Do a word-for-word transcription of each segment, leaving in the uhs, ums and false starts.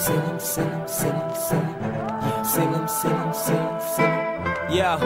Sell 'em, sell 'em, sell 'em, sell 'em. Sell 'em, sell 'em, sell 'em, sell 'em. Yeah.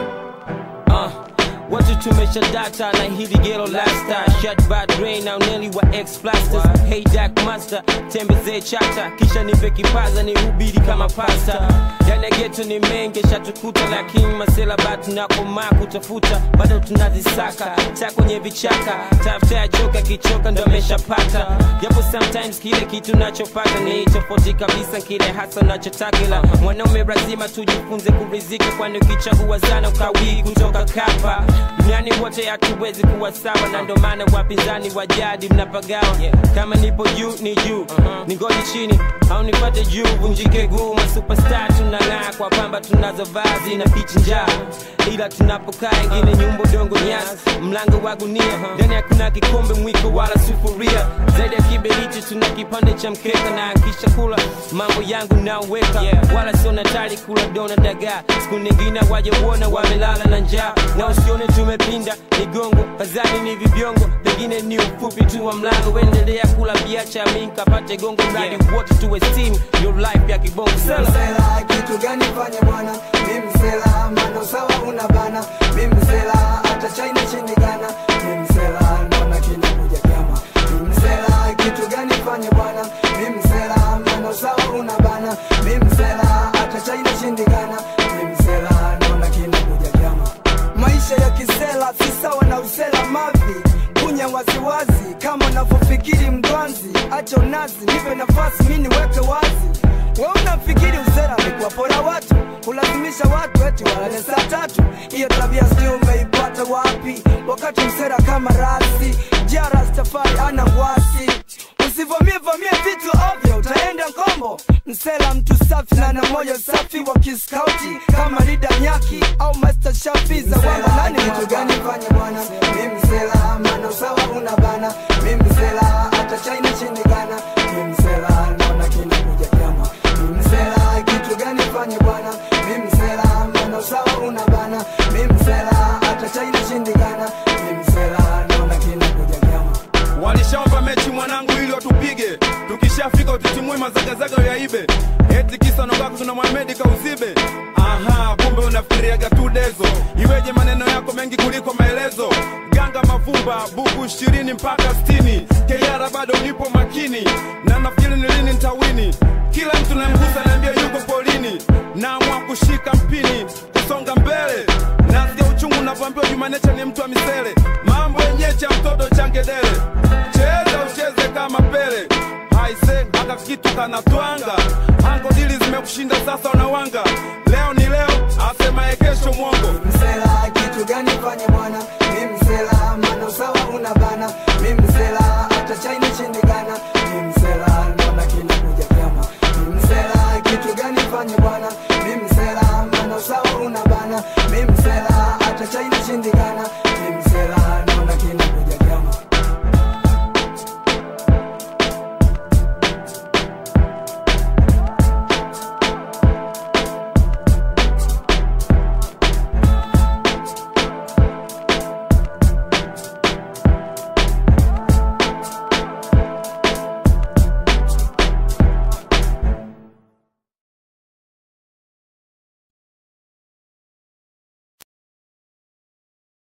Uh. Watu tumesha data na hili ghetto lifestyle. Shut bad brain now nearly wa ex-plasters. Hey Dark Master, tembeze chata. Kisha nipe kipaza ni hubiri kama pasta. Yana ghetto ni menge shatukuta. Lakini masela batu na kumaa kutafuta. Bado tunazisaka, taa kwenye vichaka. Tafuta ya joka kichoka ndo ameshapata. Japo sometimes kile kitu nachopata ni tofauti kabisa kile hasa nachotaka. Ila mwanaume lazima tujifunze kurizika. Kwani ukichagua sana ukawii kutoka kapa. Duniani wote hatuwezi kuwa sawa. Na ndo maana wapinzani wa jadi mnapagawa. Kama nipo juu ni juu, uh-huh. Ningoni chini au nipate juu vunjike guu. Masuperstar tunang'aa kwa pamba tunazo vazi na pichi njaa. Ila tunapokaa ingine nyumbo dongo nyasi. Mlango wa gunia, ndani uh-huh. Hakuna kikombe mwiko wala sufuria. Zaidi ya kiberiti tuna kipande cha mkeka. Na kisha kula mambo yangu naweka, yeah. Wala sio natali kula dona dagaa. Siku nyingine waje uona wamelala na njaa. Na usione tumepinda migongo, kazani ni vibiongo. Pengine ni ufupi tu wa mlango. Wendelea kula biacha minka pate gongo. Mradi yeah. Wote tuwe steam, your life ya kibongo. Msela, kitu gani fanya bwana? Mimi msela, mano sawa unabana. Mimi msela, hata China chini Ghana. Mimi msela, naona kinakuja kama. Mimi msela, kitu gani fanya bwana? Mimi msela, mano sawa unabana. Mimi msela, hata China chini Ghana. Mimi msela, naona kinakuja kama. Maisha ya kisela si sawa na usela mavi. Kunya waziwazi kama unavyofikiri mdwanzi. Acha unazi, nipe nafasi mimi niweke wazi. Wewe unafikiri usela ni kuwapora watu, kulazimisha watu eti walale saa tatu. Hiyo tabia sio umeipata wapi? Wakati msela kama rasi, jara stafari ana wasi. Usivamie vamie vitu ovyo, utaenda ngombo. Msela mtu safi na na moyo safi wa kiskauti. Kama Rida Nyaki au Master Shafi za wamba nani kitu gani fanya bwana? Mimi msela, mano sawa unabana. Mimi msela, hata China chini Ghana. Mimi msela, naona kinakuja kama. Mimi msela, kitu gani fanya bwana? Mimi msela, mano sawa unabana. Mimi msela, hata China chini Ghana. Mimi msela, naona kinakuja kama. Walishawapa mechi mwanangu ili watupige. Tukishafika utitimui mazagazaga ya ibe. Eti kisa nogako tuna Mohamed kauzibe. Aha, kumbe unafikiriaga tu dezo. Iweje maneno yako mengi kuliko maelezo. Ganga mavumba, buku ishirini mpaka sitini. Keyara bado nipo makini. Na nafikiri ni lini nitawini. Kila mtu namgusa naambia yuko polini. Naamua kushika mpini, kusonga mbele. Nasikia uchungu navyoambiwa Jumanecha ni mtu wa misele. Mambo yenye cha mtoto changedele. Cheza ucheze kama Pele. Haise, haka kitu kanatwanga. Ango dili zimekushinda sasa unawanga.